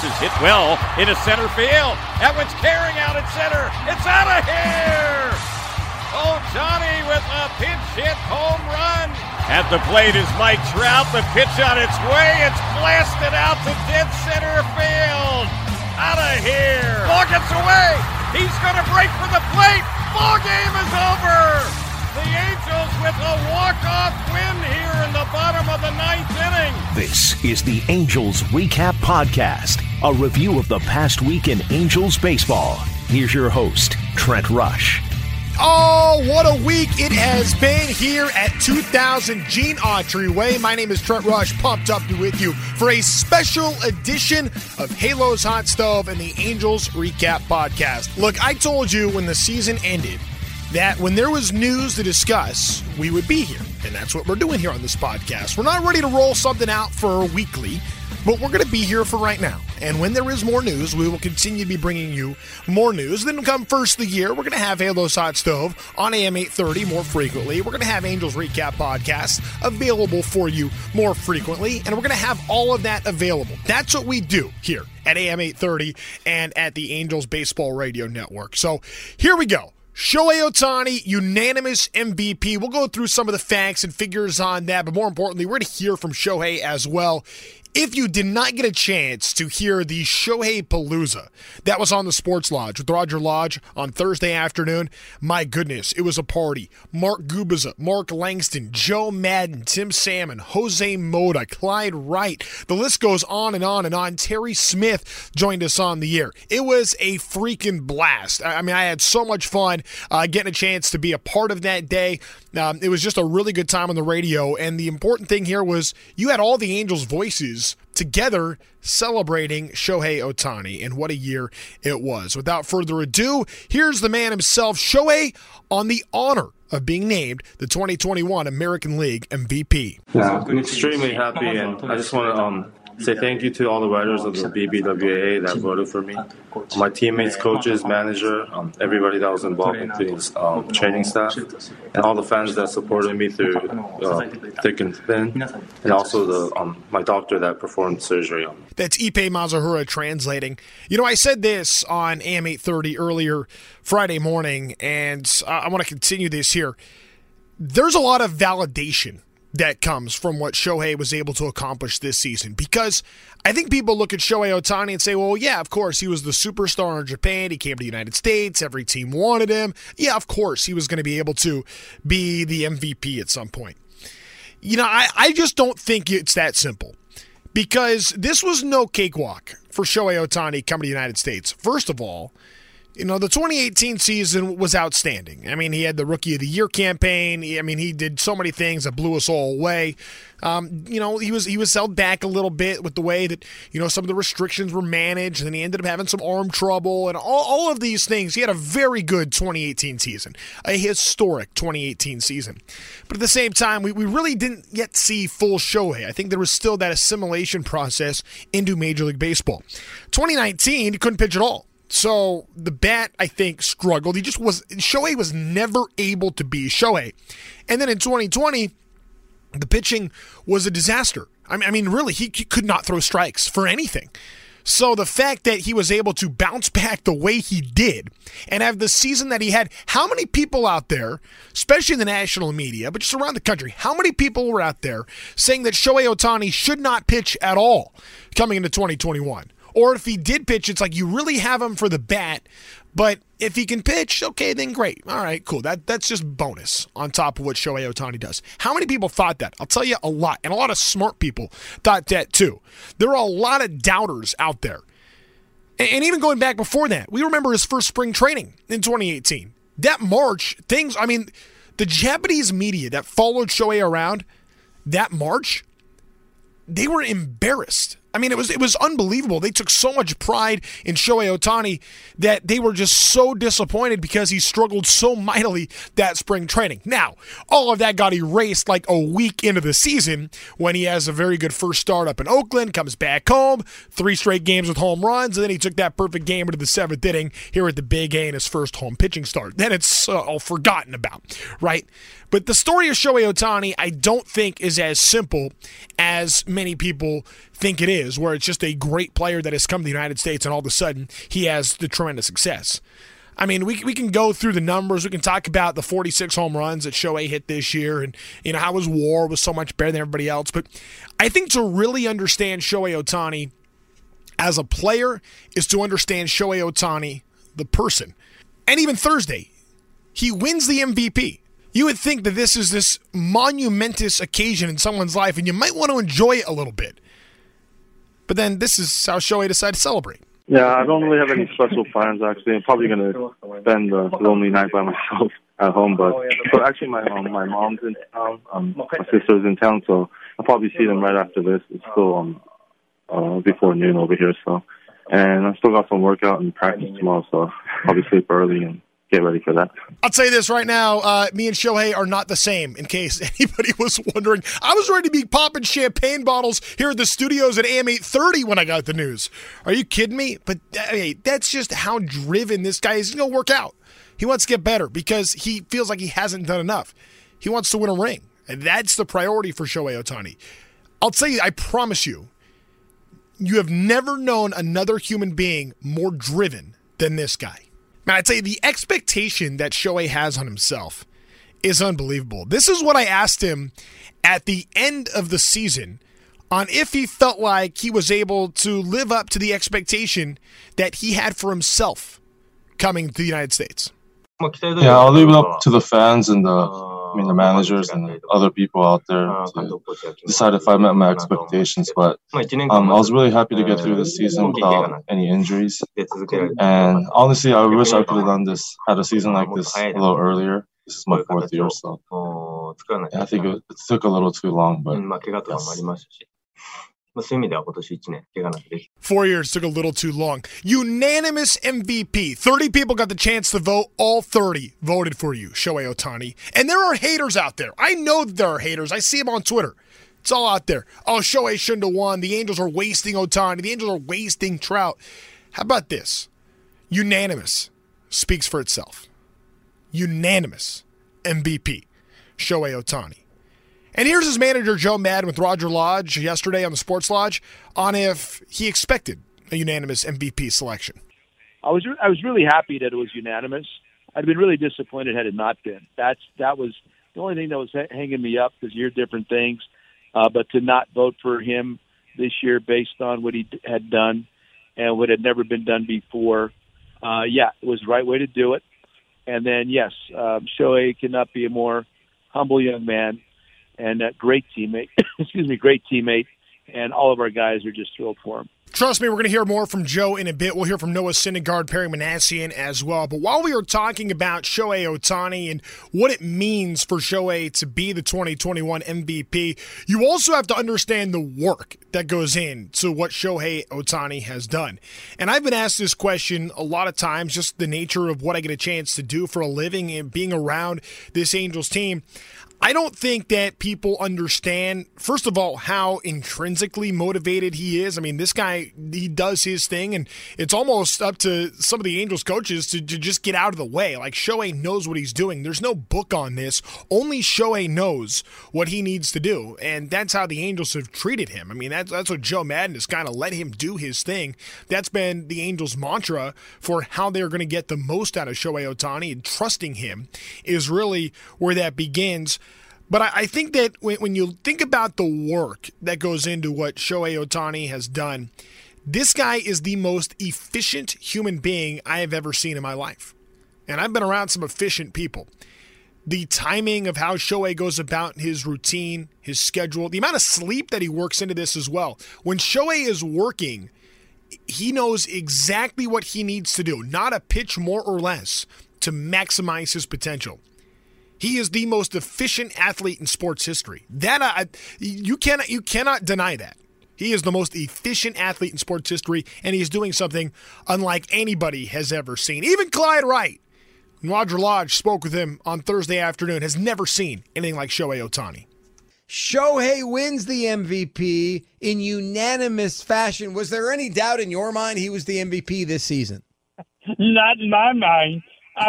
is hit well into center field. That one's carrying out at center. It's out of here! Ohtani with a pinch hit home run. At the plate is Mike Trout. The pitch on its way. It's blasted out to dead center field. Out of here. Ball gets away. He's going to break for the plate. Ball game is over. The Angels with a walk-off win here in the bottom of the ninth inning. This is the Angels Recap Podcast, a review of the past week in Angels baseball. Here's your host, Trent Rush. Oh, what a week it has been here at 2000 Gene Autry Way. My name is Trent Rush, pumped up to be with you for a special edition of Halo's Hot Stove and the Angels Recap Podcast. Look, I told you when the season ended that when there was news to discuss, we would be here. And that's what we're doing here on this podcast. We're not ready to roll something out for weekly, but we're going to be here for right now. And when there is more news, we will continue to be bringing you more news. Then come first of the year, we're going to have Halo's Hot Stove on AM 830 more frequently. We're going to have Angels Recap Podcasts available for you more frequently. And we're going to have all of that available. That's what we do here at AM 830 and at the Angels Baseball Radio Network. So here we go. Shohei Ohtani, unanimous MVP. We'll go through some of the facts and figures on that, but more importantly, we're going to hear from Shohei as well. If you did not get a chance to hear the Shohei Palooza that was on the Sports Lodge with Roger Lodge on Thursday afternoon, my goodness, it was a party. Mark Gubicza, Mark Langston, Joe Madden, Tim Salmon, Jose Mota, Clyde Wright. The list goes on and on and on. Terry Smith joined us on the air. It was a freaking blast. I mean, I had so much fun getting a chance to be a part of that day. It was just a really good time on the radio, and the important thing here was you had all the Angels' voices together celebrating Shohei Ohtani, and what a year it was. Without further ado, here's the man himself, Shohei, on the honor of being named the 2021 American League MVP. Yeah, I'm extremely happy, and I just want to say thank you to all the writers of the BBWA that voted for me, my teammates, coaches, manager, everybody that was involved in the training staff, and all the fans that supported me through thick and thin, and also my doctor that performed surgery on me. That's Ippei Mazahura translating. You know, I said this on AM 830 earlier Friday morning, and I want to continue this here. There's a lot of validation that comes from what Shohei was able to accomplish this season, because I think people look at Shohei Ohtani and say, well, yeah, of course, he was the superstar in Japan. He came to the United States. Every team wanted him. Yeah, of course, he was going to be able to be the MVP at some point. You know, I just don't think it's that simple, because this was no cakewalk for Shohei Ohtani coming to the United States. First of all, you know, the 2018 season was outstanding. I mean, he had the Rookie of the Year campaign. I mean, he did so many things that blew us all away. You know, he was held back a little bit with the way that, you know, some of the restrictions were managed, and then he ended up having some arm trouble and all of these things. He had a very good 2018 season, a historic 2018 season. But at the same time, we really didn't yet see full Shohei. I think there was still that assimilation process into Major League Baseball. 2019, he couldn't pitch at all. So the bat, I think, struggled. Shohei was never able to be Shohei. And then in 2020, the pitching was a disaster. I mean, really, he could not throw strikes for anything. So the fact that he was able to bounce back the way he did and have the season that he had, how many people out there, especially in the national media, but just around the country, how many people were out there saying that Shohei Ohtani should not pitch at all coming into 2021? Or if he did pitch, it's like you really have him for the bat, but if he can pitch, okay, then great. All right, cool. That's just bonus on top of what Shohei Ohtani does. How many people thought that? I'll tell you a lot, and a lot of smart people thought that too. There are a lot of doubters out there. And even going back before that, we remember his first spring training in 2018. That March, the Japanese media that followed Shohei around that March, they were embarrassed. I mean, it was unbelievable. They took so much pride in Shohei Ohtani that they were just so disappointed because he struggled so mightily that spring training. Now, all of that got erased like a week into the season when he has a very good first start up in Oakland, comes back home, 3 straight games with home runs, and then he took that perfect game into the 7th inning here at the Big A in his first home pitching start. Then it's all forgotten about, right? But the story of Shohei Ohtani, I don't think is as simple as many people think it is. is, where it's just a great player that has come to the United States and all of a sudden he has the tremendous success. I mean, we can go through the numbers. We can talk about the 46 home runs that Shohei hit this year and how his WAR was so much better than everybody else. But I think to really understand Shohei Ohtani as a player is to understand Shohei Ohtani, the person. And even Thursday, he wins the MVP. You would think that this is this monumentous occasion in someone's life, and you might want to enjoy it a little bit. But then this is how Shohei decided to celebrate. Yeah, I don't really have any special plans, actually. I'm probably going to spend a lonely night by myself at home. But actually, my mom's in town. My sister's in town, so I'll probably see them right after this. It's still before noon over here, so. And I still got some workout and practice tomorrow, so I'll probably sleep early and get ready for that. I'll tell you this right now, me and Shohei are not the same, in case anybody was wondering. I was ready to be popping champagne bottles here at the studios at AM 830 when I got the news. Are you kidding me? But hey, that's just how driven this guy is. He's going to work out. He wants to get better because he feels like he hasn't done enough. He wants to win a ring, and that's the priority for Shohei Ohtani. I'll tell you, I promise you, you have never known another human being more driven than this guy. Man, I tell you, the expectation that Shohei has on himself is unbelievable. This is what I asked him at the end of the season on if he felt like he was able to live up to the expectation that he had for himself coming to the United States. Yeah, I'll leave it up to the fans and the managers and other people out there to decide if I met my expectations. But I was really happy to get through this season without any injuries. And honestly, I wish I could have had a season like this a little earlier. This is my 4th year, so I think it took a little too long, but yes. 4 years took a little too long. Unanimous MVP. 30 people got the chance to vote. All 30 voted for you, Shohei Ohtani. And there are haters out there. I know that there are haters. I see them on Twitter. It's all out there. Oh, Shohei shouldn't have won. The Angels are wasting Ohtani. The Angels are wasting Trout. How about this? Unanimous speaks for itself. Unanimous MVP, Shohei Ohtani. And here's his manager, Joe Maddon, with Roger Lodge yesterday on the Sports Lodge on if he expected a unanimous MVP selection. I was really happy that it was unanimous. I'd been really disappointed had it not been. That was the only thing that was hanging me up because you hear different things. But to not vote for him this year based on what he had done and what had never been done before, it was the right way to do it. And then, yes, Shohei cannot be a more humble young man. And a great teammate, great teammate, and all of our guys are just thrilled for him. Trust me, we're going to hear more from Joe in a bit. We'll hear from Noah Syndergaard, Perry Manassian as well. But while we were talking about Shohei Ohtani and what it means for Shohei to be the 2021 MVP, you also have to understand the work that goes into what Shohei Ohtani has done. And I've been asked this question a lot of times, just the nature of what I get a chance to do for a living and being around this Angels team. I don't think that people understand, first of all, how intrinsically motivated he is. I mean, this guy, he does his thing, and it's almost up to some of the Angels coaches to just get out of the way. Like, Shohei knows what he's doing. There's no book on this. Only Shohei knows what he needs to do, and that's how the Angels have treated him. I mean, that's what Joe Maddon has kind of let him do his thing. That's been the Angels' mantra for how they're going to get the most out of Shohei Ohtani, and trusting him is really where that begins. But I think that when you think about the work that goes into what Shohei Ohtani has done, this guy is the most efficient human being I have ever seen in my life. And I've been around some efficient people. The timing of how Shohei goes about his routine, his schedule, the amount of sleep that he works into this as well. When Shohei is working, he knows exactly what he needs to do, not a pitch more or less, to maximize his potential. He is the most efficient athlete in sports history. You cannot deny that. He is the most efficient athlete in sports history, and he's doing something unlike anybody has ever seen. Even Clyde Wright, Roger Lodge spoke with him on Thursday afternoon, has never seen anything like Shohei Ohtani. Shohei wins the MVP in unanimous fashion. Was there any doubt in your mind he was the MVP this season? Not in my mind.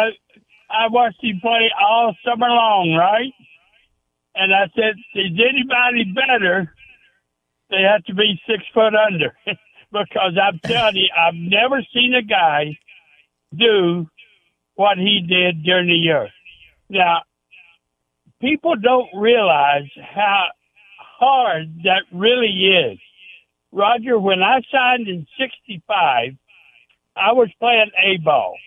I watched him play all summer long, right? And I said, is anybody better they have to be 6 foot under. Because I'm telling you, I've never seen a guy do what he did during the year. Now, people don't realize how hard that really is. Roger, when I signed in 65, I was playing A-ball.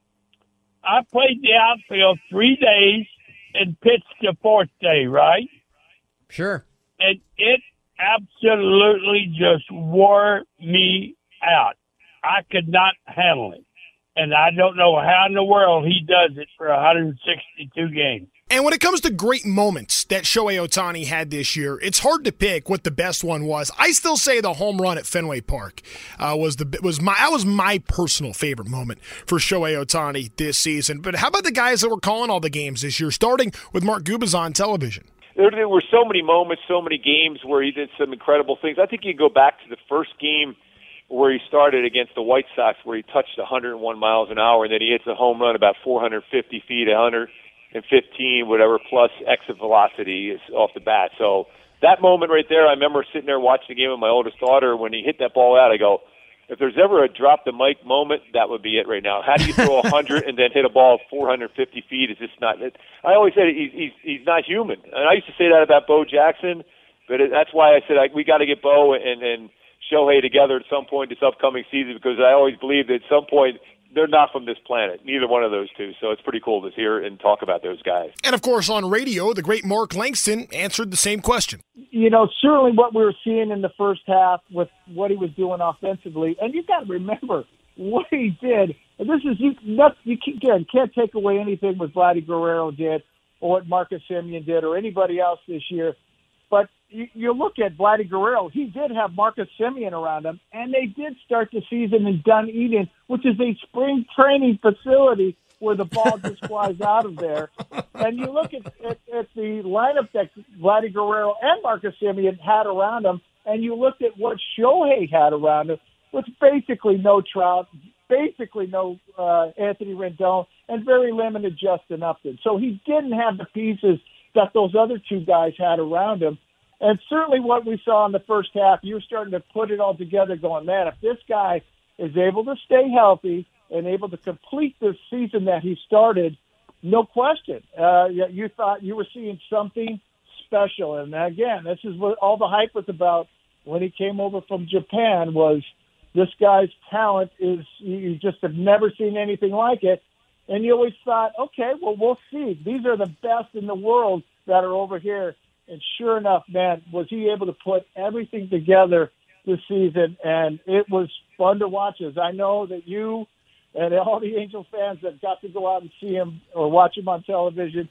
I played the outfield 3 days and pitched the 4th day, right? Sure. And it absolutely just wore me out. I could not handle it. And I don't know how in the world he does it for 162 games. And when it comes to great moments that Shohei Ohtani had this year, it's hard to pick what the best one was. I still say the home run at Fenway Park was my personal favorite moment for Shohei Ohtani this season. But how about the guys that were calling all the games this year, starting with Mark Gubicza on television? There were so many moments, so many games where he did some incredible things. I think you go back to the first game where he started against the White Sox, where he touched 101 miles an hour, and then he hits a home run about 450 feet, 115, whatever, plus exit velocity is off the bat. So that moment right there, I remember sitting there watching the game with my oldest daughter. When he hit that ball out, I go, if there's ever a drop the mic moment, that would be it right now. How do you throw 100 and then hit a ball 450 feet? Is just not it. I always said he's not human. And I used to say that about Bo Jackson, but that's why I said we got to get Bo and Shohei together at some point this upcoming season, because I always believe that at some point they're not from this planet, neither one of those two. So it's pretty cool to hear and talk about those guys. And, of course, on radio, the great Mark Langston answered the same question. You know, certainly what we were seeing in the first half with what he was doing offensively, and you've got to remember what he did. And this is, you can't take away anything what Vladdy Guerrero did or what Marcus Semien did or anybody else this year. But you look at Vladdy Guerrero, he did have Marcus Semien around him, and they did start the season in Dunedin, which is a spring training facility where the ball just flies out of there. And you look at the lineup that Vladdy Guerrero and Marcus Semien had around him, and you looked at what Shohei had around him, which basically no Trout, basically no Anthony Rendon, and very limited Justin Upton. So he didn't have the pieces that those other two guys had around him. And certainly what we saw in the first half, you're starting to put it all together going, man, if this guy is able to stay healthy and able to complete this season that he started, no question, you thought you were seeing something special. And again, this is what all the hype was about when he came over from Japan, was this guy's talent is, you just have never seen anything like it. And you always thought, okay, well, we'll see. These are the best in the world that are over here. And sure enough, man, was he able to put everything together this season. And it was fun to watch. As I know that you and all the Angels fans that got to go out and see him or watch him on television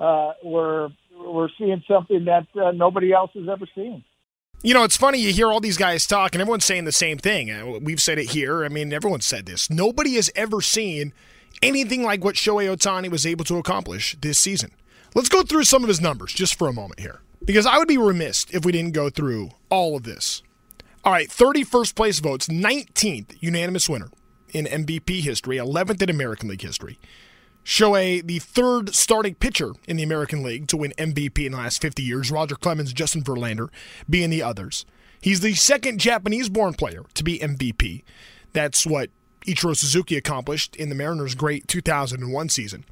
were seeing something that nobody else has ever seen. You know, it's funny, you hear all these guys talk, and everyone's saying the same thing. We've said it here. I mean, everyone's said this. Nobody has ever seen anything like what Shohei Ohtani was able to accomplish this season. Let's go through some of his numbers just for a moment here, because I would be remiss if we didn't go through all of this. All right, 31st place votes, 19th unanimous winner in MVP history, 11th in American League history. Shohei, the third starting pitcher in the American League to win MVP in the last 50 years, Roger Clemens, Justin Verlander being the others. He's the second Japanese-born player to be MVP. That's what Ichiro Suzuki accomplished in the Mariners' great 2001 season.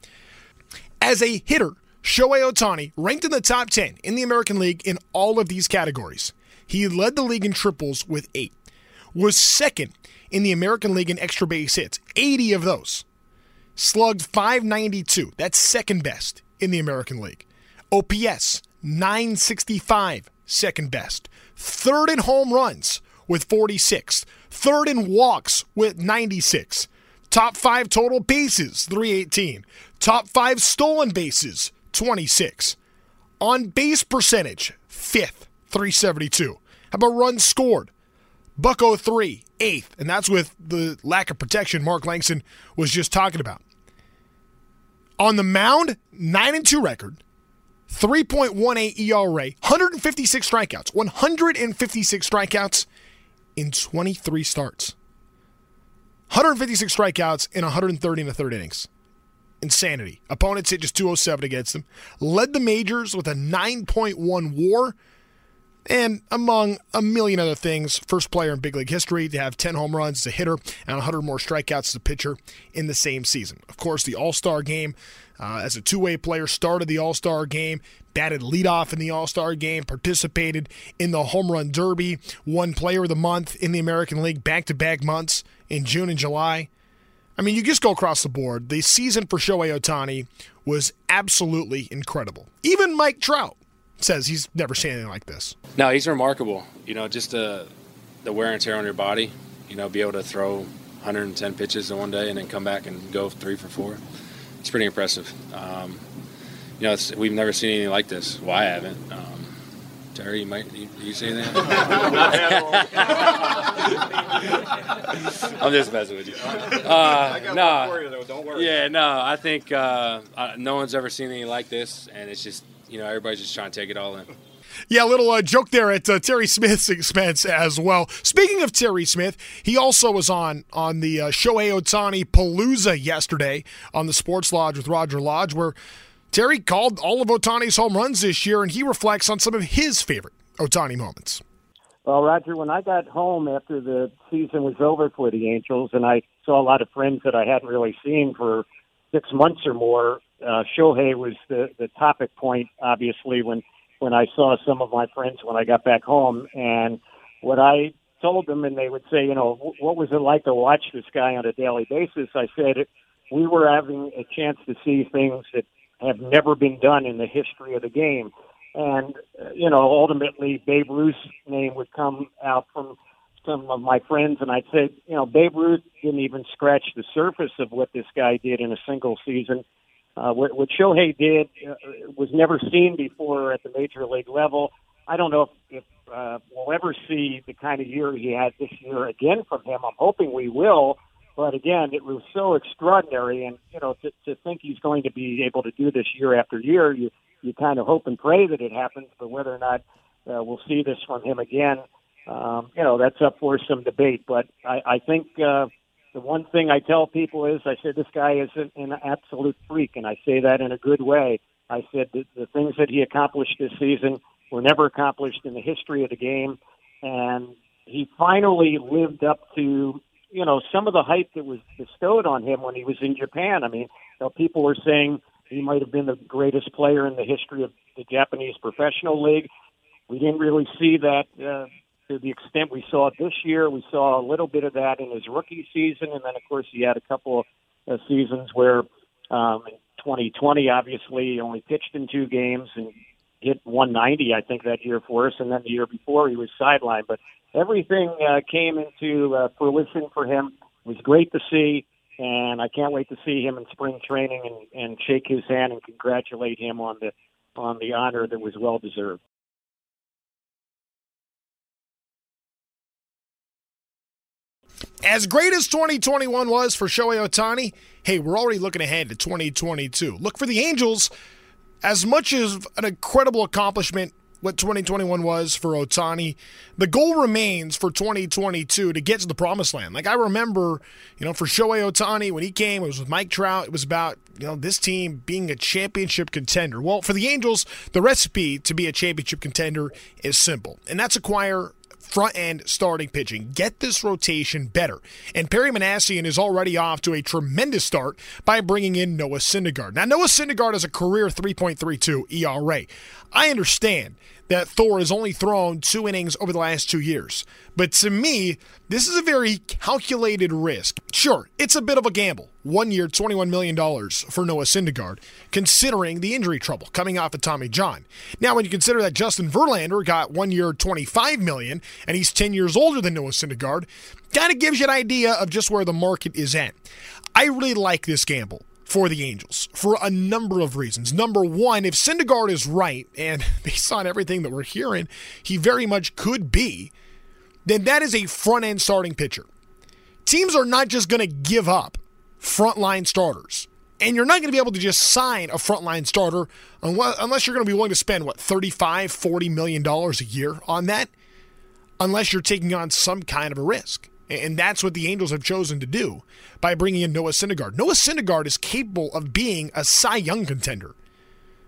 As a hitter, Shohei Ohtani ranked in the top 10 in the American League in all of these categories. He led the league in triples with 8, was second in the American League in extra base hits, 80 of those. Slugged .592, that's second best in the American League. OPS, .965, second best. Third in home runs with 46. Third in walks with 96. Top 5 total bases, 318. Top 5 stolen bases, 26. On base percentage, 5th, 372. How about runs scored? .03, 8th, and that's with the lack of protection Mark Langston was just talking about. On the mound, 9-2 record, 3.18 ERA, 156 strikeouts. 156 strikeouts in 23 starts. 156 strikeouts in 130 and a third innings. Insanity. Opponents hit just 207 against him. Led the majors with a 9.1 WAR. And among a million other things, first player in big league history to have 10 home runs as a hitter and 100 more strikeouts as a pitcher in the same season. Of course, the All-Star game as a two-way player, started the All-Star game, batted leadoff in the All-Star game, participated in the Home Run Derby, won Player of the Month in the American League back-to-back months in June and July. I mean, you just go across the board. The season for Shohei Ohtani was absolutely incredible. Even Mike Trout says he's never seen anything like this. No, he's remarkable. Just the wear and tear on your body. Be able to throw 110 pitches in one day and then come back and go 3 for 4. It's pretty impressive. We've never seen anything like this. Well, I haven't. Terry, you see anything? I'm just messing with you. I got one for you, though. Don't worry. Yeah, no, I think no one's ever seen anything like this, and it's just, everybody's just trying to take it all in. Yeah, a little joke there at Terry Smith's expense as well. Speaking of Terry Smith, he also was on the Shohei Ohtani Palooza yesterday on the Sports Lodge with Roger Lodge, where Terry called all of Ohtani's home runs this year, and he reflects on some of his favorite Ohtani moments. Well, Roger, when I got home after the season was over for the Angels, and I saw a lot of friends that I hadn't really seen for 6 months or more, Shohei was the topic point, obviously, when I saw some of my friends when I got back home. And what I told them, and they would say, what was it like to watch this guy on a daily basis? I said, we were having a chance to see things that have never been done in the history of the game. And, ultimately Babe Ruth's name would come out from some of my friends, and I'd say, Babe Ruth didn't even scratch the surface of what this guy did in a single season. What Shohei did was never seen before at the major league level. I don't know if we'll ever see the kind of year he had this year again from him. I'm hoping we will. But again, it was so extraordinary, and to think he's going to be able to do this year after year, you kind of hope and pray that it happens. But whether or not we'll see this from him again, that's up for some debate. But I think the one thing I tell people is, I said this guy is an absolute freak, and I say that in a good way. I said that the things that he accomplished this season were never accomplished in the history of the game, and he finally lived up to some of the hype that was bestowed on him when he was in Japan. I mean, people were saying he might have been the greatest player in the history of the Japanese professional league. We didn't really see that to the extent we saw it this year. We saw a little bit of that in his rookie season, and then, of course, he had a couple of seasons where in 2020, obviously, he only pitched in 2 games and hit 190, I think, that year for us, and then the year before he was sidelined. But everything came into fruition for him. It was great to see, and I can't wait to see him in spring training and shake his hand and congratulate him on the honor that was well deserved. As great as 2021 was for Shohei Ohtani, hey, we're already looking ahead to 2022. Look for the Angels. As much as an incredible accomplishment what 2021 was for Ohtani, the goal remains for 2022 to get to the promised land. Like I remember, for Shohei Ohtani, when he came, it was with Mike Trout. It was about, this team being a championship contender. Well, for the Angels, the recipe to be a championship contender is simple, and that's acquire front-end starting pitching. Get this rotation better. And Perry Minasian is already off to a tremendous start by bringing in Noah Syndergaard. Now, Noah Syndergaard has a career 3.32 ERA. I understand that Thor has only thrown 2 innings over the last 2 years. But to me, this is a very calculated risk. Sure, it's a bit of a gamble. 1 year, $21 million for Noah Syndergaard, considering the injury trouble coming off of Tommy John. Now, when you consider that Justin Verlander got 1 year, $25 million, and he's 10 years older than Noah Syndergaard, kind of gives you an idea of just where the market is at. I really like this gamble for the Angels for a number of reasons. Number one, if Syndergaard is right, and based on everything that we're hearing, he very much could be, then that is a front-end starting pitcher. Teams are not just going to give up frontline starters. And you're not going to be able to just sign a frontline starter unless you're going to be willing to spend, $35, $40 million a year on that, unless you're taking on some kind of a risk. And that's what the Angels have chosen to do by bringing in Noah Syndergaard. Noah Syndergaard is capable of being a Cy Young contender.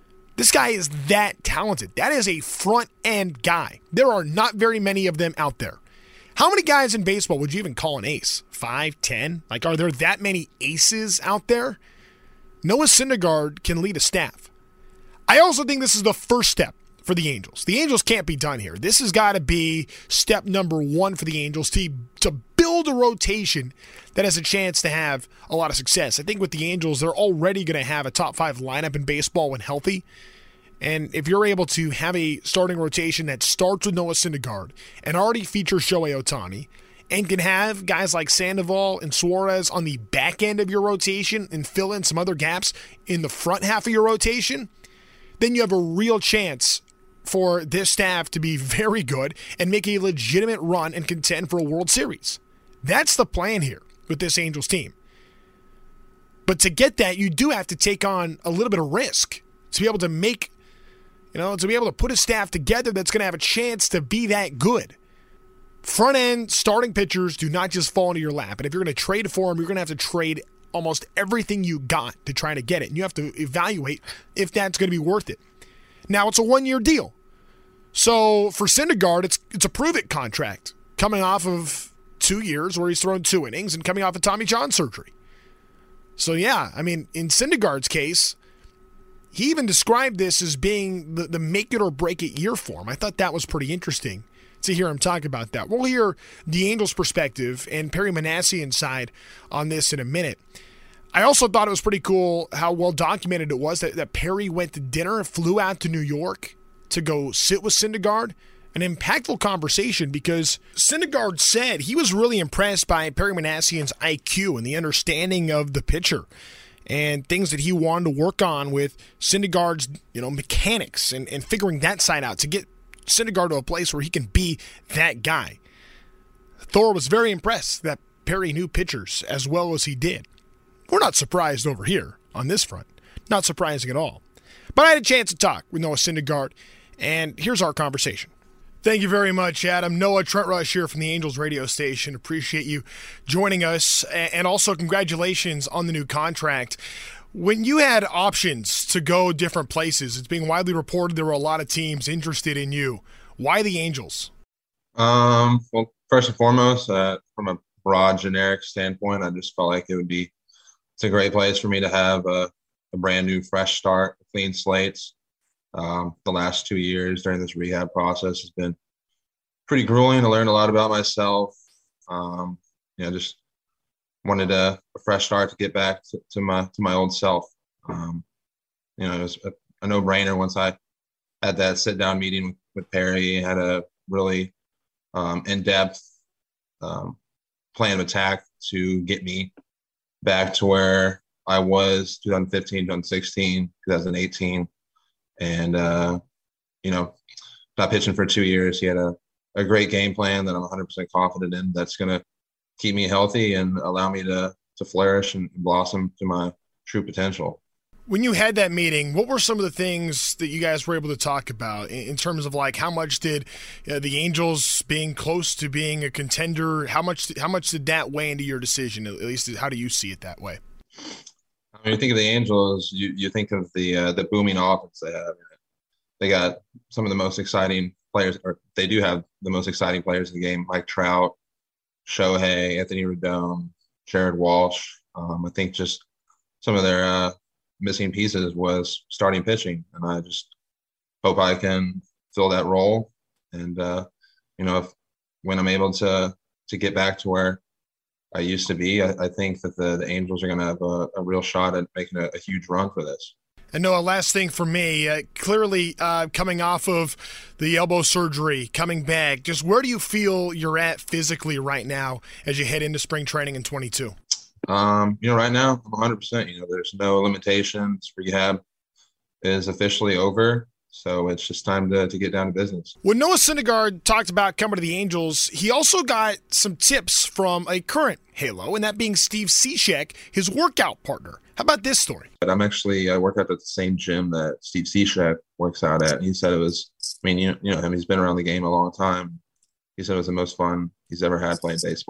This guy is that talented. That is a front-end guy. There are not very many of them out there. How many guys in baseball would you even call an ace? 5, 10? Like, are there that many aces out there? Noah Syndergaard can lead a staff. I also think this is the first step for the Angels. The Angels can't be done here. This has got to be step number 1 for the Angels to build a rotation that has a chance to have a lot of success. I think with the Angels, they're already going to have a top 5 lineup in baseball when healthy. And if you're able to have a starting rotation that starts with Noah Syndergaard and already features Shohei Ohtani, and can have guys like Sandoval and Suarez on the back end of your rotation and fill in some other gaps in the front half of your rotation, then you have a real chance for this staff to be very good and make a legitimate run and contend for a World Series. That's the plan here with this Angels team. But to get that, you do have to take on a little bit of risk to be able to make, to be able to put a staff together that's going to have a chance to be that good. Front-end starting pitchers do not just fall into your lap. And if you're going to trade for them, you're going to have to trade almost everything you got to try to get it. And you have to evaluate if that's going to be worth it. Now, it's a 1-year deal. So for Syndergaard, it's a prove-it contract coming off of 2 years where he's thrown 2 innings and coming off of Tommy John surgery. So, yeah, I mean, in Syndergaard's case, he even described this as being the make-it-or-break-it year for him. I thought that was pretty interesting to hear him talk about that. We'll hear the Angels' perspective and Perry Minasian's side on this in a minute. I also thought it was pretty cool how well documented it was that Perry went to dinner and flew out to New York to go sit with Syndergaard. An impactful conversation because Syndergaard said he was really impressed by Perry Minasian's IQ and the understanding of the pitcher and things that he wanted to work on with Syndergaard's mechanics and figuring that side out to get Syndergaard to a place where he can be that guy. Thor was very impressed that Perry knew pitchers as well as he did. We're not surprised over here on this front. Not surprising at all. But I had a chance to talk with Noah Syndergaard, and here's our conversation. Thank you very much, Adam. Noah, Trent Rush here from the Angels radio station. Appreciate you joining us, and also congratulations on the new contract. When you had options to go different places, it's being widely reported there were a lot of teams interested in you. Why the Angels? Well, first and foremost, from a broad, generic standpoint, I just felt like it's a great place for me to have a brand new, fresh start, clean slates. The last 2 years during this rehab process has been pretty grueling. I learned a lot about myself. Just wanted a fresh start to get back to my old self. It was a no-brainer once I had that sit-down meeting with Perry. Had a really in-depth plan of attack to get me back to where I was 2015, 2016, 2018. And, not pitching for 2 years. He had a great game plan that I'm 100% confident in that's going to keep me healthy and allow me to flourish and blossom to my true potential. When you had that meeting, what were some of the things that you guys were able to talk about in terms of like how much did the Angels being close to being a contender, how much did that weigh into your decision? At least how do you see it that way? When you think of the Angels, you think of the booming offense they have. They got some of the most exciting players, or they do have the most exciting players in the game, Mike Trout, Shohei, Anthony Rendon, Jared Walsh. I think just some of their missing pieces was starting pitching, and I just hope I can fill that role. And when I'm able to get back to where I used to be, I think that the Angels are going to have a real shot at making a huge run for this. And Noah, last thing for me, clearly coming off of the elbow surgery, coming back, just where do you feel you're at physically right now as you head into spring training in 22? Right now I'm 100%. There's no limitations. Rehab is officially over, so it's just time to get down to business. When Noah Syndergaard talked about coming to the Angels, he also got some tips from a current Halo, and that being Steve Cishek, his workout partner. How about this story? I work out at the same gym that Steve Cishek works out at. And he said it was, him, he's been around the game a long time. He said it was the most fun he's ever had playing baseball.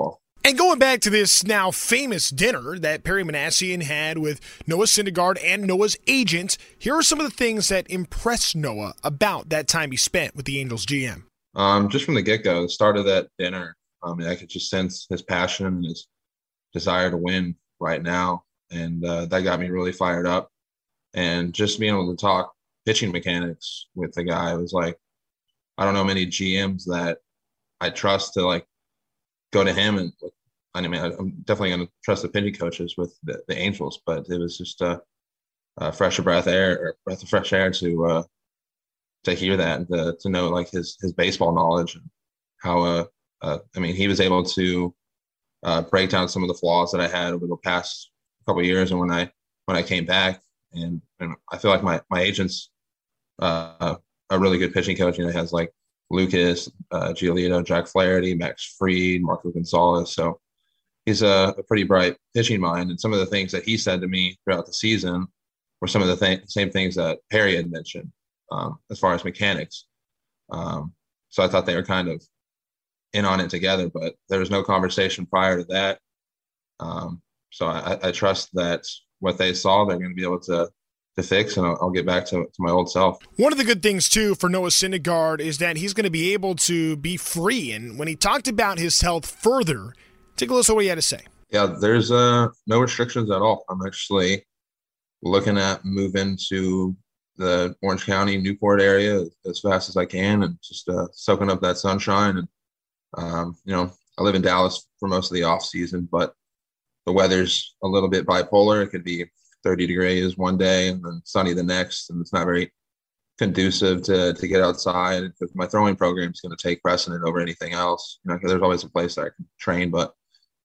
And going back to this now famous dinner that Perry Minasian had with Noah Syndergaard and Noah's agent, here are some of the things that impressed Noah about that time he spent with the Angels GM. Just from the get-go, the start of that dinner, I could just sense his passion and his desire to win right now, and that got me really fired up. And just being able to talk pitching mechanics with the guy was like, I don't know many GMs that I trust to like go to him, and I'm definitely going to trust the pitching coaches with the Angels, but it was just a breath of fresh air to hear that and to know like his baseball knowledge and how he was able to break down some of the flaws that I had over the past couple of years, and when I came back, and I feel like my agent's a really good pitching coach. He has like Lucas, Giolito, Jack Flaherty, Max Fried, Marco Gonzalez. So he's a pretty bright pitching mind. And some of the things that he said to me throughout the season were some of the same things that Perry had mentioned as far as mechanics. So I thought they were kind of in on it together, but there was no conversation prior to that. So I trust that what they saw, they're going to be able to fix, and I'll get back to my old self. One of the good things, too, for Noah Syndergaard is that he's going to be able to be free. And when he talked about his health further, take a listen to what he had to say. Yeah, there's no restrictions at all. I'm actually looking at moving to the Orange County, Newport area as fast as I can and just soaking up that sunshine. And, I live in Dallas for most of the off season, but the weather's a little bit bipolar. It could be 30 degrees one day and then sunny the next, and it's not very conducive to get outside because my throwing program is going to take precedent over anything else. Because there's always a place that I can train, but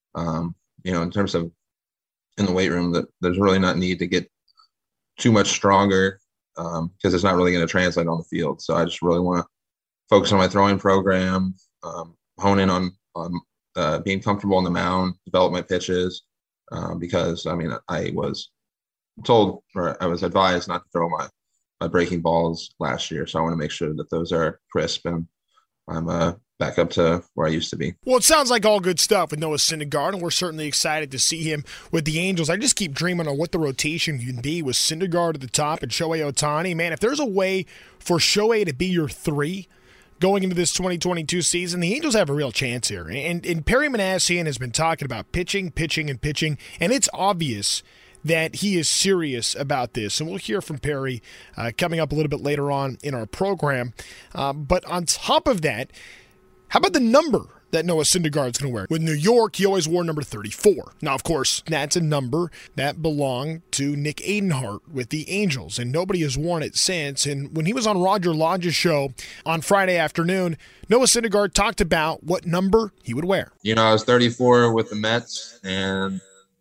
in terms of in the weight room, that there's really not need to get too much stronger because it's not really going to translate on the field. So I just really want to focus on my throwing program, hone in on being comfortable on the mound, develop my pitches, because I was told, or I was advised not to throw my breaking balls last year. So I want to make sure that those are crisp and I'm back up to where I used to be. Well, it sounds like all good stuff with Noah Syndergaard, and we're certainly excited to see him with the Angels. I just keep dreaming on what the rotation can be with Syndergaard at the top and Shohei Ohtani. Man, if there's a way for Shohei to be your 3 going into this 2022 season, the Angels have a real chance here. And Perry Minasian has been talking about pitching, and it's obvious that he is serious about this. And we'll hear from Perry coming up a little bit later on in our program. But on top of that, how about the number that Noah Syndergaard's going to wear? With New York, he always wore number 34. Now, of course, that's a number that belonged to Nick Adenhart with the Angels, and nobody has worn it since. And when he was on Roger Lodge's show on Friday afternoon, Noah Syndergaard talked about what number he would wear. I was 34 with the Mets, and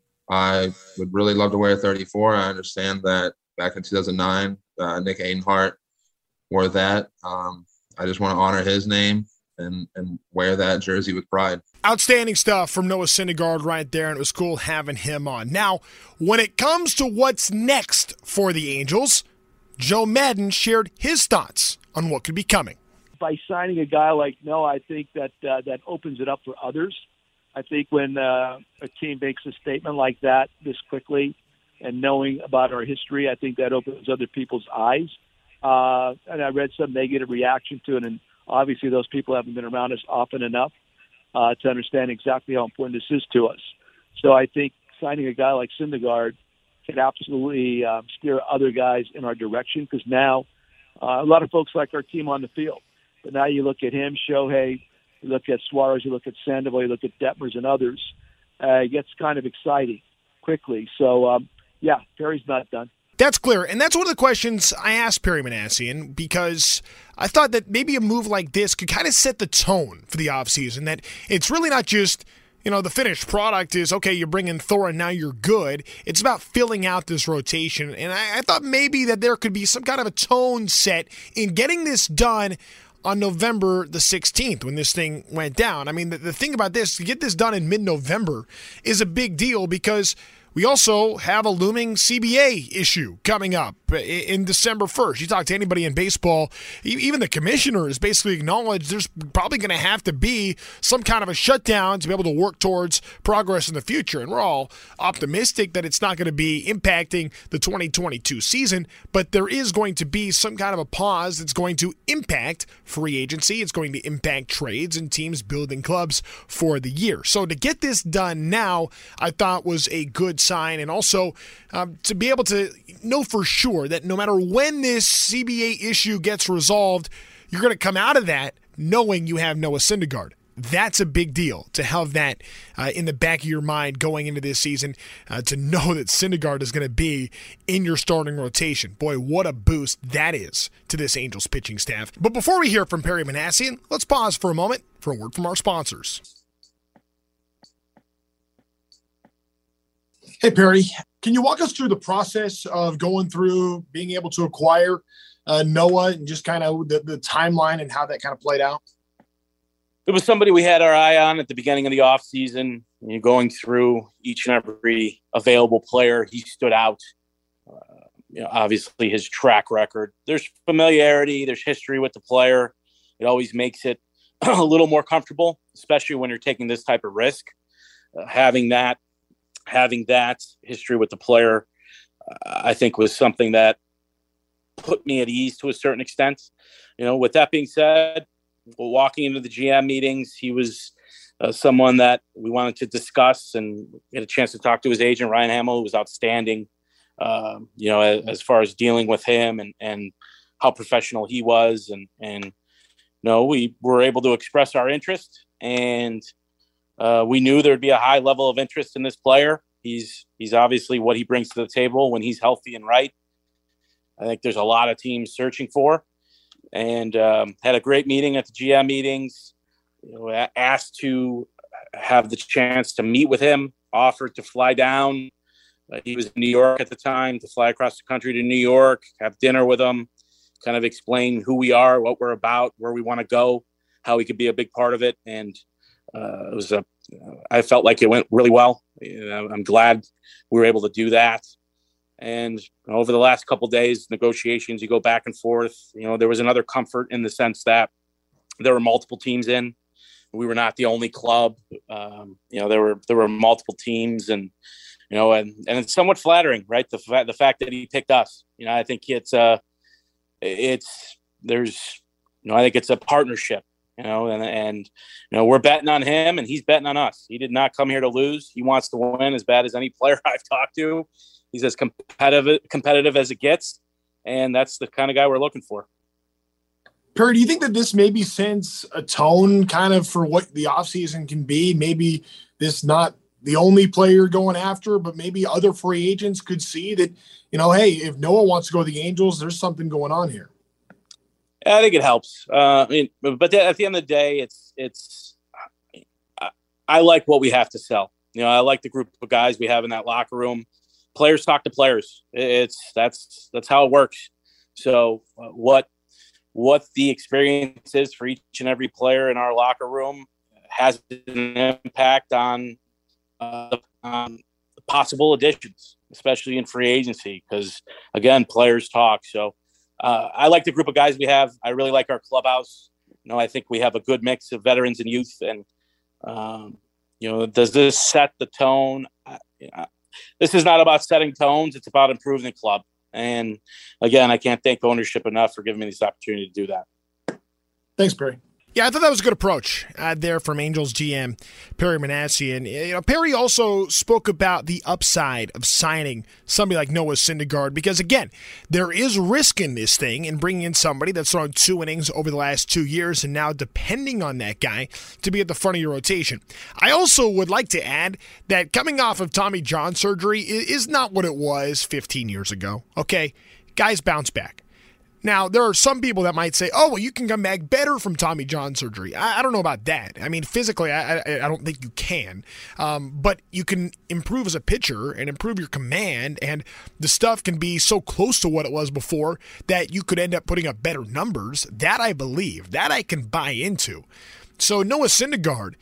I would really love to wear 34. I understand that back in 2009, Nick Adenhart wore that. I just want to honor his name and wear that jersey with pride. Outstanding stuff from Noah Syndergaard right there, and it was cool having him on. Now, when it comes to what's next for the Angels, Joe Maddon shared his thoughts on what could be coming. By signing a guy like Noah, I think that opens it up for others. I think when a team makes a statement like that this quickly and knowing about our history, I think that opens other people's eyes. And I read some negative reaction to it, and obviously those people haven't been around us often enough to understand exactly how important this is to us. So I think signing a guy like Syndergaard can absolutely steer other guys in our direction, because now a lot of folks like our team on the field. But now you look at him, Shohei, you look at Suarez, you look at Sandoval, you look at Detmers and others. It gets kind of exciting quickly. So, Perry's not done. That's clear, and that's one of the questions I asked Perry Minasian, because I thought that maybe a move like this could kind of set the tone for the offseason, that it's really not just, the finished product is, okay, you're bringing Thor and now you're good. It's about filling out this rotation, and I thought maybe that there could be some kind of a tone set in getting this done on November the 16th when this thing went down. I mean, the thing about this, to get this done in mid-November is a big deal, because we also have a looming CBA issue coming up in December 1st. You talk to anybody in baseball, even the commissioner has basically acknowledged there's probably going to have to be some kind of a shutdown to be able to work towards progress in the future. And we're all optimistic that it's not going to be impacting the 2022 season, but there is going to be some kind of a pause that's going to impact free agency. It's going to impact trades and teams building clubs for the year. So to get this done now, I thought was a good sign, and also to be able to know for sure that no matter when this CBA issue gets resolved, you're going to come out of that knowing you have Noah Syndergaard. That's a big deal to have that in the back of your mind going into this season, to know that Syndergaard is going to be in your starting rotation. Boy, what a boost that is to this Angels pitching staff. But before we hear from Perry Minasian, let's pause for a moment for a word from our sponsors. Hey, Perry, can you walk us through the process of going through being able to acquire Noah and just kind of the timeline and how that kind of played out? It was somebody we had our eye on at the beginning of the offseason. You're going through each and every available player. He stood out. Obviously, his track record. There's familiarity. There's history with the player. It always makes it a little more comfortable, especially when you're taking this type of risk. Having that history with the player, I think, was something that put me at ease to a certain extent. With that being said, walking into the GM meetings, he was someone that we wanted to discuss and get a chance to talk to his agent, Ryan Hamill, who was outstanding, as far as dealing with him and how professional he was. And we were able to express our interest, and we knew there'd be a high level of interest in this player. He's obviously what he brings to the table when he's healthy and right. I think there's a lot of teams searching for, and had a great meeting at the GM meetings. Asked to have the chance to meet with him, offered to fly down. He was in New York at the time, to fly across the country to New York, have dinner with him, kind of explain who we are, what we're about, where we want to go, how he could be a big part of it. And I felt like it went really well. I'm glad we were able to do that. And over the last couple of days, negotiations, you go back and forth. There was another comfort in the sense that there were multiple teams in. We were not the only club. There were multiple teams, and it's somewhat flattering, right? The fact that he picked us. I think I think it's a partnership. And we're betting on him, and he's betting on us. He did not come here to lose. He wants to win as bad as any player I've talked to. He's as competitive as it gets, and that's the kind of guy we're looking for. Perry, do you think that this maybe sends a tone kind of for what the offseason can be? Maybe this not the only player going after, but maybe other free agents could see that, hey, if Noah wants to go to the Angels, there's something going on here. I think it helps. But at the end of the day, I like what we have to sell. I like the group of guys we have in that locker room. Players talk to players. That's how it works. So what the experience is for each and every player in our locker room has an impact on possible additions, especially in free agency, because again, players talk. So I like the group of guys we have. I really like our clubhouse. I think we have a good mix of veterans and youth. And does this set the tone? This is not about setting tones. It's about improving the club. And again, I can't thank ownership enough for giving me this opportunity to do that. Thanks, Perry. Yeah, I thought that was a good approach there from Angels GM Perry Minasian. Perry also spoke about the upside of signing somebody like Noah Syndergaard because, again, there is risk in this thing in bringing in somebody that's thrown 2 innings over the last 2 years and now depending on that guy to be at the front of your rotation. I also would like to add that coming off of Tommy John surgery is not what it was 15 years ago, okay? Guys bounce back. Now, there are some people that might say, oh, well, you can come back better from Tommy John surgery. I don't know about that. I mean, physically, I don't think you can. But you can improve as a pitcher and improve your command, and the stuff can be so close to what it was before that you could end up putting up better numbers. That I believe. That I can buy into. So Noah Syndergaard,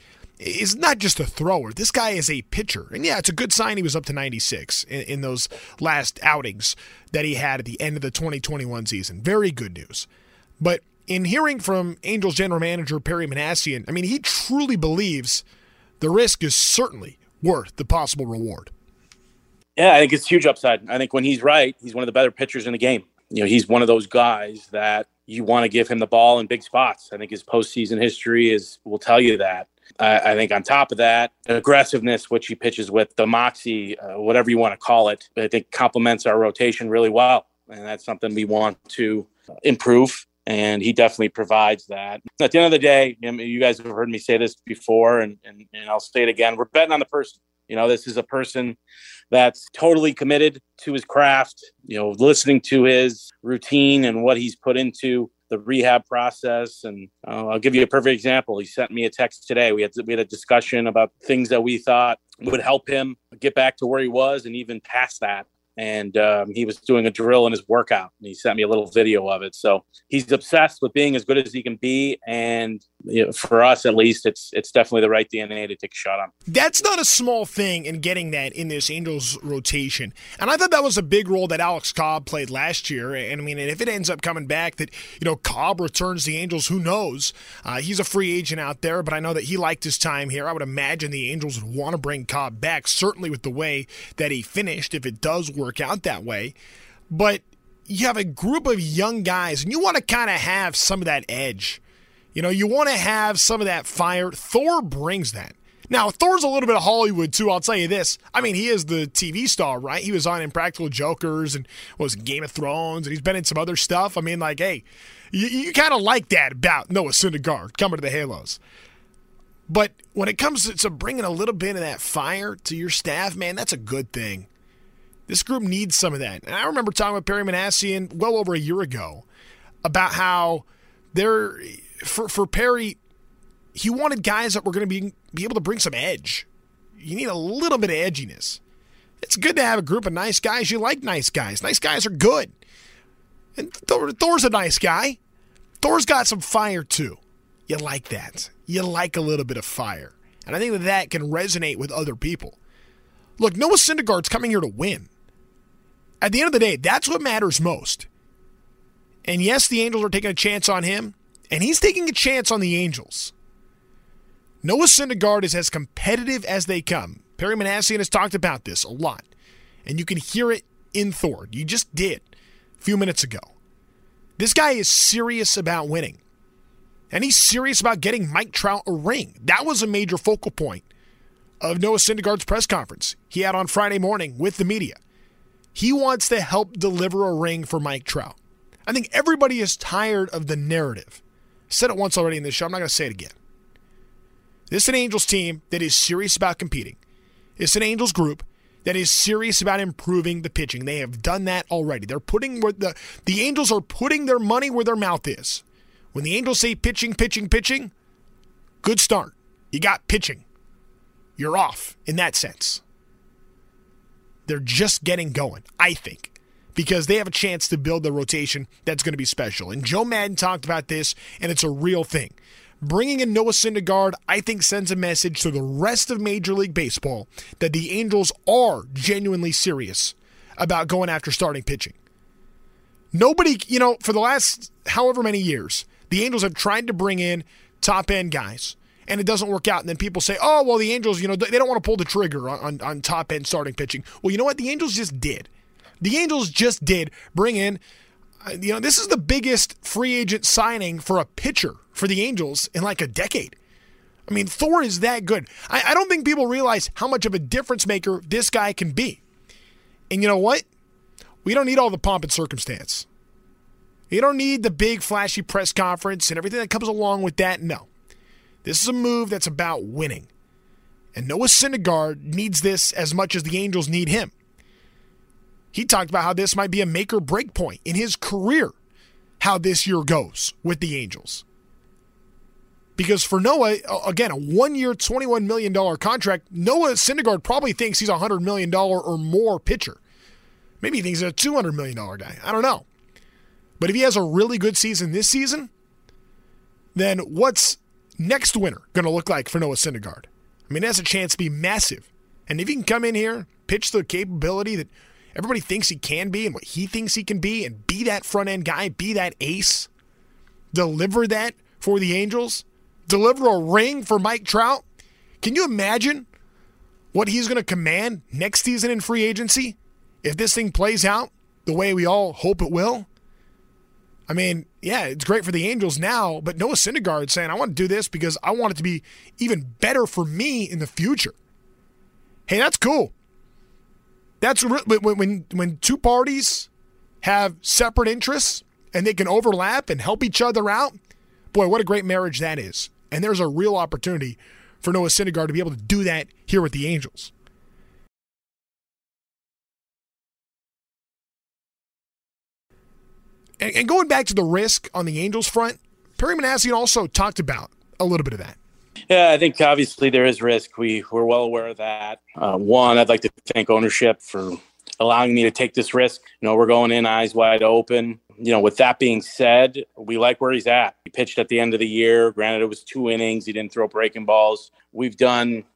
is not just a thrower. This guy is a pitcher. And yeah, it's a good sign he was up to 96 in those last outings that he had at the end of the 2021 season. Very good news. But in hearing from Angels general manager Perry Minasian, I mean, he truly believes the risk is certainly worth the possible reward. Yeah, I think it's huge upside. I think when he's right, he's one of the better pitchers in the game. You know, he's one of those guys that you want to give him the ball in big spots. I think his postseason history will tell you that. I think on top of that, the aggressiveness, which he pitches with, the moxie, whatever you want to call it, I think complements our rotation really well. And that's something we want to improve. And he definitely provides that. At the end of the day, you guys have heard me say this before, and I'll say it again. We're betting on the person. You know, this is a person that's totally committed to his craft, you know, listening to his routine and what he's put into the rehab process. And I'll give you a perfect example. He sent me a text today. We had a discussion about things that we thought would help him get back to where he was and even past that. And he was doing a drill in his workout, and he sent me a little video of it. So he's obsessed with being as good as he can be. And you know, for us, at least, it's definitely the right DNA to take a shot on. That's not a small thing in getting that in this Angels rotation. And I thought that was a big role that Alex Cobb played last year. And I mean, if it ends up coming back that, you know, Cobb returns the Angels, who knows? He's a free agent out there, but I know that he liked his time here. I would imagine the Angels would want to bring Cobb back, certainly with the way that he finished, if it does work out that way. But you have a group of young guys, and you want to kind of have some of that edge. You know, you want to have some of that fire. Thor brings that. Now, Thor's a little bit of Hollywood, too. I'll tell you this. I mean, he is the TV star, right? He was on Impractical Jokers and was Game of Thrones, and he's been in some other stuff. I mean, like, hey, you kind of like that about Noah Syndergaard coming to the Halos. But when it comes to bringing a little bit of that fire to your staff, man, that's a good thing. This group needs some of that. And I remember talking with Perry Minasian well over a year ago about how for Perry, he wanted guys that were going to be able to bring some edge. You need a little bit of edginess. It's good to have a group of nice guys. You like nice guys. Nice guys are good. And Thor's a nice guy. Thor's got some fire too. You like that. You like a little bit of fire. And I think that can resonate with other people. Look, Noah Syndergaard's coming here to win. At the end of the day, that's what matters most. And yes, the Angels are taking a chance on him, and he's taking a chance on the Angels. Noah Syndergaard is as competitive as they come. Perry Minasian has talked about this a lot, and you can hear it in Thor. You just did a few minutes ago. This guy is serious about winning, and he's serious about getting Mike Trout a ring. That was a major focal point of Noah Syndergaard's press conference he had on Friday morning with the media. He wants to help deliver a ring for Mike Trout. I think everybody is tired of the narrative. I said it once already in this show. I'm not going to say it again. This is an Angels team that is serious about competing. It's an Angels group that is serious about improving the pitching. They have done that already. They're putting where the Angels are putting their money where their mouth is. When the Angels say pitching, good start. You got pitching. You're off in that sense. They're just getting going, I think, because they have a chance to build the rotation that's going to be special. And Joe Maddon talked about this, and it's a real thing. Bringing in Noah Syndergaard, I think, sends a message to the rest of Major League Baseball that the Angels are genuinely serious about going after starting pitching. Nobody, for the last however many years, the Angels have tried to bring in top-end guys, and it doesn't work out. And then people say, oh, well, the Angels, they don't want to pull the trigger on top-end starting pitching. Well, you know what? The Angels just did. The Angels just did bring in, this is the biggest free agent signing for a pitcher for the Angels in like a decade. I mean, Thor is that good. I don't think people realize how much of a difference maker this guy can be. And you know what? We don't need all the pomp and circumstance. You don't need the big flashy press conference and everything that comes along with that. No. This is a move that's about winning. And Noah Syndergaard needs this as much as the Angels need him. He talked about how this might be a make or break point in his career, how this year goes with the Angels. Because for Noah, again, a 1-year, $21 million contract, Noah Syndergaard probably thinks he's a $100 million or more pitcher. Maybe he thinks he's a $200 million guy. I don't know. But if he has a really good season this season, then what's next winter going to look like for Noah Syndergaard? I mean, it has a chance to be massive. And if he can come in here, pitch the capability that everybody thinks he can be and what he thinks he can be, and be that front-end guy, be that ace, deliver that for the Angels, deliver a ring for Mike Trout, can you imagine what he's going to command next season in free agency if this thing plays out the way we all hope it will? I mean, yeah, it's great for the Angels now, but Noah Syndergaard saying, I want to do this because I want it to be even better for me in the future. Hey, that's cool. That's when two parties have separate interests and they can overlap and help each other out. Boy, what a great marriage that is. And there's a real opportunity for Noah Syndergaard to be able to do that here with the Angels. And going back to the risk on the Angels front, Perry Minasian also talked about a little bit of that. Yeah, I think obviously there is risk. We're well aware of that. One, I'd like to thank ownership for allowing me to take this risk. You know, we're going in eyes wide open. You know, with that being said, we like where he's at. He pitched at the end of the year. Granted, it was 2 innings. He didn't throw breaking balls. We've done,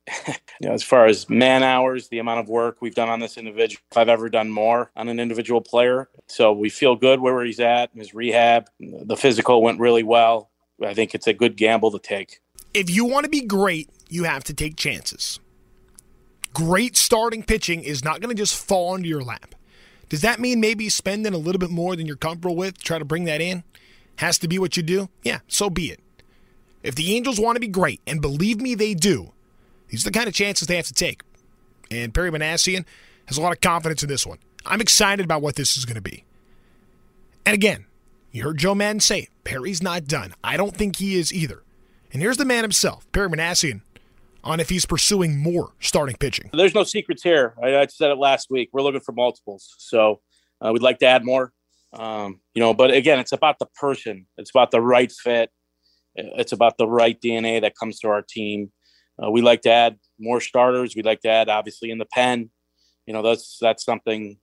as far as man hours, the amount of work we've done on this individual, if I've ever done more on an individual player. So we feel good where he's at, his rehab. The physical went really well. I think it's a good gamble to take. If you want to be great, you have to take chances. Great starting pitching is not going to just fall into your lap. Does that mean maybe spending a little bit more than you're comfortable with to try to bring that in? Has to be what you do? Yeah, so be it. If the Angels want to be great, and believe me, they do, these are the kind of chances they have to take. And Perry Minasian has a lot of confidence in this one. I'm excited about what this is going to be. And again, you heard Joe Madden say it. Perry's not done. I don't think he is either. And here's the man himself, Perry Minasian, on if he's pursuing more starting pitching. There's no secrets here. I said it last week. We're looking for multiples. So we'd like to add more. But again, it's about the person. It's about the right fit. It's about the right DNA that comes to our team. We like to add more starters. We'd like to add, obviously, in the pen. You know, that's something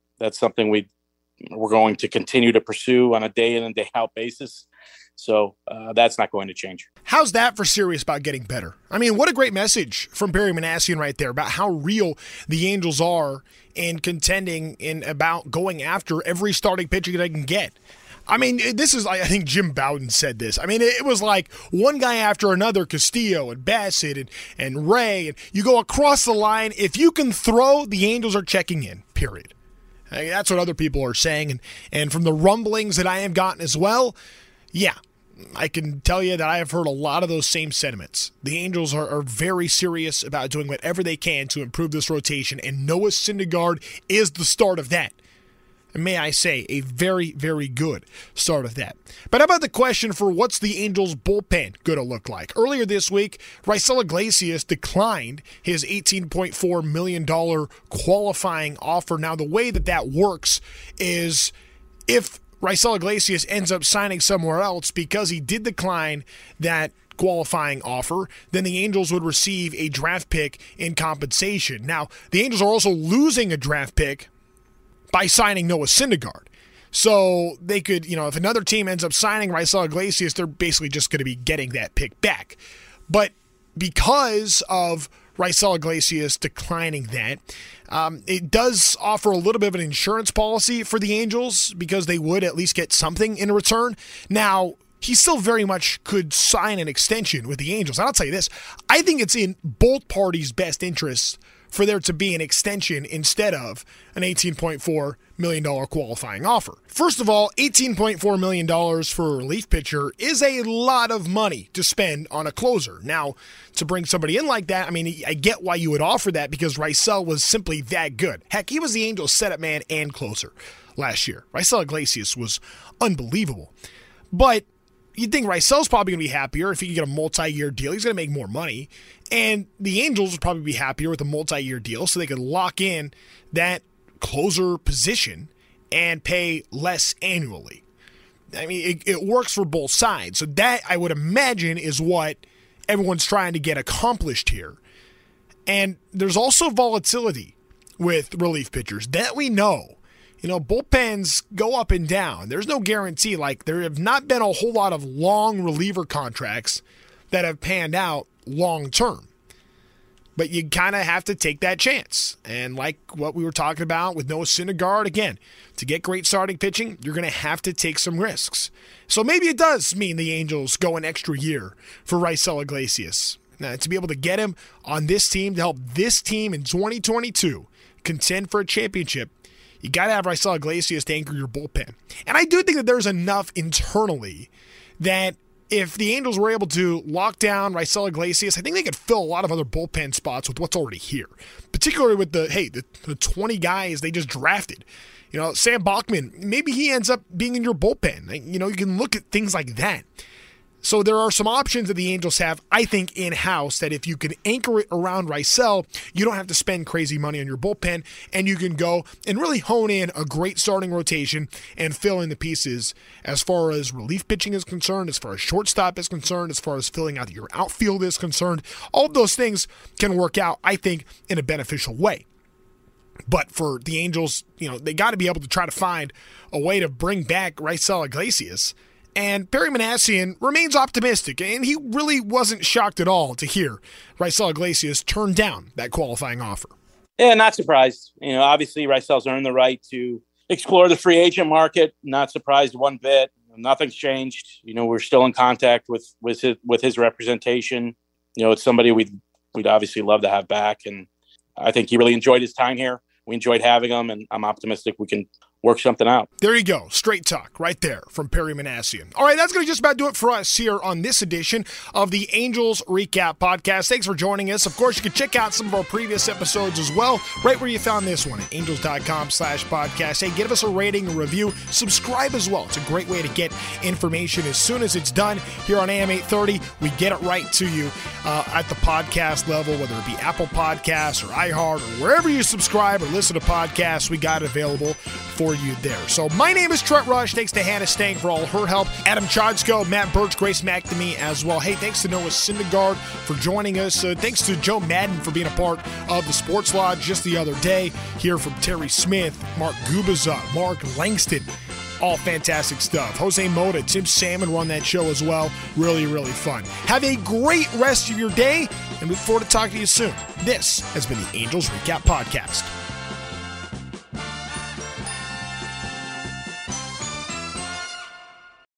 we're going to continue to pursue on a day in and day out basis. So that's not going to change. How's that for serious about getting better? I mean, what a great message from Perry Minasian right there about how real the Angels are in contending and about going after every starting pitcher they can get. I mean, this is, I think Jim Bowden said this. I mean, it was like one guy after another, Castillo and Bassett and Ray. And you go across the line. If you can throw, the Angels are checking in, period. I mean, that's what other people are saying. And from the rumblings that I have gotten as well, yeah, I can tell you that I have heard a lot of those same sentiments. The Angels are very serious about doing whatever they can to improve this rotation, and Noah Syndergaard is the start of that. And may I say, a very, very good start of that. But how about the question for what's the Angels' bullpen going to look like? Earlier this week, Raisel Iglesias declined his $18.4 million qualifying offer. Now, the way that works is if Raisel Iglesias ends up signing somewhere else because he did decline that qualifying offer, then the Angels would receive a draft pick in compensation. Now, the Angels are also losing a draft pick by signing Noah Syndergaard. So they could, if another team ends up signing Raisel Iglesias, they're basically just going to be getting that pick back. But because of Raisel Iglesias declining that, it does offer a little bit of an insurance policy for the Angels because they would at least get something in return. Now, he still very much could sign an extension with the Angels. And I'll tell you this, I think it's in both parties' best interests for there to be an extension instead of an $18.4 million qualifying offer. First of all, $18.4 million for a relief pitcher is a lot of money to spend on a closer. Now, to bring somebody in like that, I mean, I get why you would offer that because Raisel was simply that good. Heck, he was the Angels' setup man and closer last year. Raisel Iglesias was unbelievable. But you'd think Raisel's probably going to be happier if he can get a multi-year deal. He's going to make more money. And the Angels would probably be happier with a multi-year deal so they could lock in that closer position and pay less annually. I mean, it works for both sides. So that, I would imagine, is what everyone's trying to get accomplished here. And there's also volatility with relief pitchers that we know. Bullpens go up and down. There's no guarantee. Like, there have not been a whole lot of long reliever contracts that have panned out long term. but you kind of have to take that chance. And like what we were talking about with Noah Syndergaard, again, to get great starting pitching, you're going to have to take some risks. So maybe it does mean the Angels go an extra year for Raisel Iglesias. Now, to be able to get him on this team, to help this team in 2022 contend for a championship, you got to have Raisel Iglesias to anchor your bullpen. And I do think that there's enough internally that if the Angels were able to lock down Raisel Iglesias, I think they could fill a lot of other bullpen spots with what's already here, particularly with the 20 guys they just drafted. You know, Sam Bachman, maybe he ends up being in your bullpen. You know, you can look at things like that. So there are some options that the Angels have, I think, in-house that if you can anchor it around Raisel, you don't have to spend crazy money on your bullpen, and you can go and really hone in a great starting rotation and fill in the pieces as far as relief pitching is concerned, as far as shortstop is concerned, as far as filling out your outfield is concerned. All of those things can work out, I think, in a beneficial way. But for the Angels, you know, they got to be able to try to find a way to bring back Raisel Iglesias. And Perry Minasian remains optimistic, and he really wasn't shocked at all to hear Raisel Iglesias turn down that qualifying offer. Yeah, not surprised. You know, obviously Raisel's earned the right to explore the free agent market. Not surprised one bit. Nothing's changed. You know, we're still in contact with his representation. You know, it's somebody we'd obviously love to have back, and I think he really enjoyed his time here. We enjoyed having him, and I'm optimistic we can work something out. There you go. Straight talk right there from Perry Minasian. All right, that's going to just about do it for us here on this edition of the Angels Recap Podcast. Thanks for joining us. Of course, you can check out some of our previous episodes as well, right where you found this one at angels.com/podcast. Hey, give us a rating, a review, subscribe as well. It's a great way to get information as soon as it's done here on AM 830. We get it right to you at the podcast level, whether it be Apple Podcasts or iHeart or wherever you subscribe or listen to podcasts, we got it available for you there. So my name is Trent Rush. Thanks to Hannah Stank for all her help. Adam Chodsko, Matt Birch, Grace McNamee as well. Hey, thanks to Noah Syndergaard for joining us. Thanks to Joe Madden for being a part of the Sports Lodge just the other day. Hear from Terry Smith, Mark Gubiza, Mark Langston. All fantastic stuff. Jose Mota, Tim Salmon run that show as well. Really, really fun. Have a great rest of your day and look forward to talking to you soon. This has been the Angels Recap Podcast.